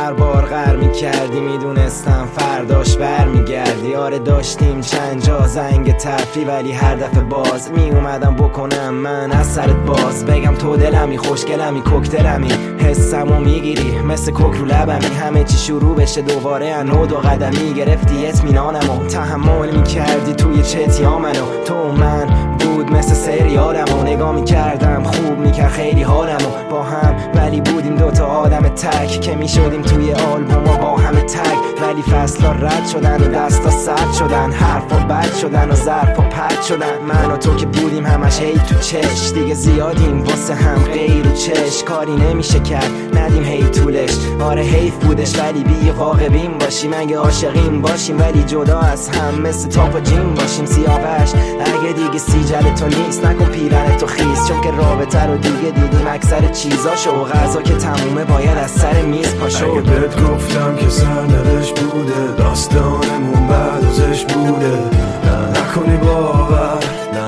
هر بار غر میکردی میدونستم فرداش بر میگردی. آره داشتیم چند جا زنگ تفری ولی هر دفعه باز میومدم بکنم من از سرت باز. بگم تو دلمی خوشگلمی کوکتلمی حسمو میگیری مثل کوک رو لبمی. همه چی شروع بشه دوباره انو دو قدمی گرفتی اطمینانمو تحمل میکردی توی چتیا منو. تو من بود مثل سریالمو نگاه میکردم خوب میکرد خیلی حالمو با هم ولی بودیم دوتا آدم تک که میشدیم توی آلبوم و با همه تک. ولی فصلا رد شدن و دستا سرد شدن حرفا بد شدن و ظرفا پرد شدن. من و تو که بودیم همش هی تو چش دیگه زیادیم واسه هم غیر و چش. کاری نمیشه کرد ندیم هی طولش. آره حیف بودش ولی بی واقعیم باشیم اگه عاشقیم باشیم ولی جدا از هم مثل تاپ و جیم باشیم. سیاوش اگه دیگه سیجل تو نیست نکن پیرن تو خیز چون که رابطه رو دیگه دیدیم اکثر چیزاشو و غذا که تمومه باید از سر میز پاشو. اگه بهت گفتم که سرنوشت بوده داستانمون بعد ازش بوده نه نکنی باور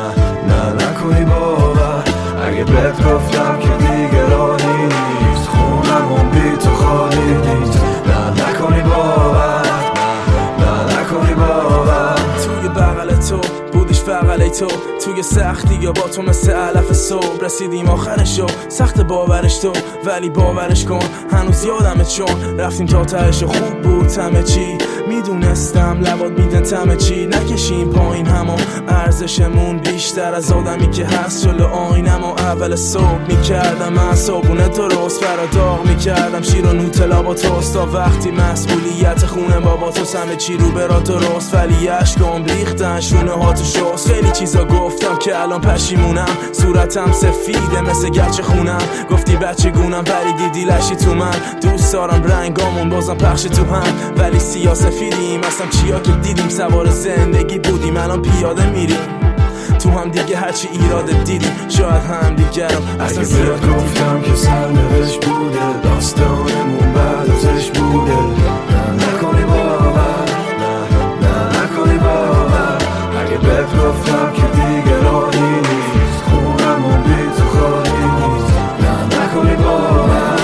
نه نکنی باور. اگه بهت گفتم که دیگه راهی نیست خونمون بی تو خالی نیست نه نکنی باور نه نکنی باور. توی بغل تو بودیش فقط تو توی سختی یا با تو مثل علف صبح رسیدیم آخرشو سخت باورش تو ولی باورش کن هنوز یادمه چون رفتیم تا تهش خوب بود همه چی میدونستم لبات میدن تمه چی نکشیم پایین همو ارزشمون بیشتر از آدمی که هست جلو آینم و اول صبح میکردم من صابونه درست فرا داغ میکردم شیر و نوتلا با توست تا وقتی مسئولیت خونه بابا تو همه چی رو برا درست ولی عشقام ریختن شونه ها تو شست. خیلی چیزا گفتم که الان پشیمونم صورتم سفیده مثل گچ خونم گفتی بچه گونم ولی دیدی لشی تو من دوست دارم رنگامون بازم پخش تو هم ولی سیاه سفیدیم اصلا چیا که دیدیم سوار زندگی بودیم الان پیاده میریم تو هم دیگه هرچی ایراد دیدیم شاید هم دیگرم اصلا زیاد گفتم که سرنوشت بوده داستانمون بعد ازش بوده نه نکنی باور نه نکنی باور. اگه بهت گفتم که دیگه راهی نیست خونمون بی تو خالی نیست نه نکنی باور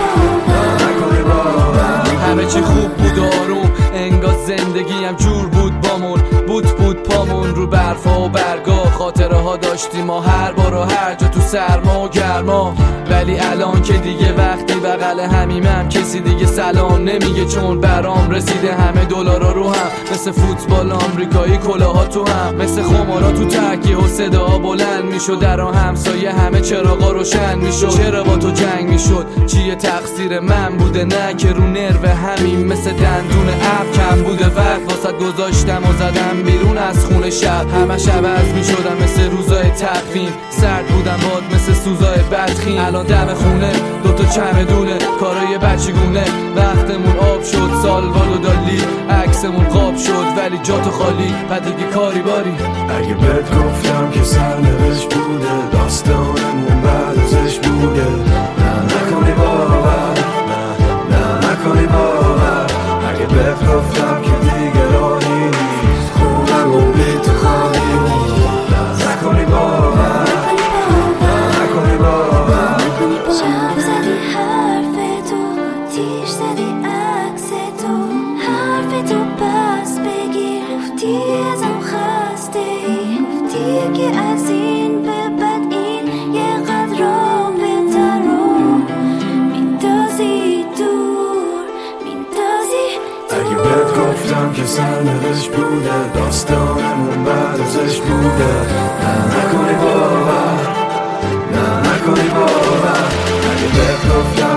نه نکنی باور. همه چی خوب بود آروم انگار زندگی هم جور بود بامون بود پامون رو برفا و برگا خاطره ها داشتیم ما هر بار و هر جا تو سرما و گرما. ولی الان که دیگه وقتی بغل همیمم کسی دیگه سلام نمیگه چون برام رسیده همه دلارا رو هم مثل فوتبال آمریکایی کلاها تو هم مثل خمارا تو تکیه و صدا بلند میشد در همسایه همه چراغا روشن میشد. چرا با تو جنگ میشد چیه تقصیر من بوده نه که رو نرو همین مثل دندون اب کم بوده وقت واسه گذاشتم و زدم بیرون از خونه شب همش عوض میشدم مثل روزای تقویم سرد بودم باد مثل سوزای بدخیم. الان دم خونه دوتا چمدونه کارای بچگونه وقتمون آب شد سالوال و دالی عکسمون قاب شد ولی جاتو خالی بعد دیگه کاری باری. اگه بهت گفتم که سرنوشت بوده داستانمون بعد ازش بوده نه نکنی باور نه نکنی باور. اگه بهت گفتم که دیگه راهی نیست خونمون بی تو خالی نیست نه نکنی باور نه نکنی باور. شب زدی حرف تو تیش زدی عکس تو حرف تو پس بگیر گفتی ازم خسته ای گفتی که از این به بعد این یه قدر بهتر رو میندازی دور میندازی دور. اگه بهت گفتم که سرنوشت بوده داستانمون بعد ازش بوده نه نکنی باور نه نکنی باور. اگه بهت گفتم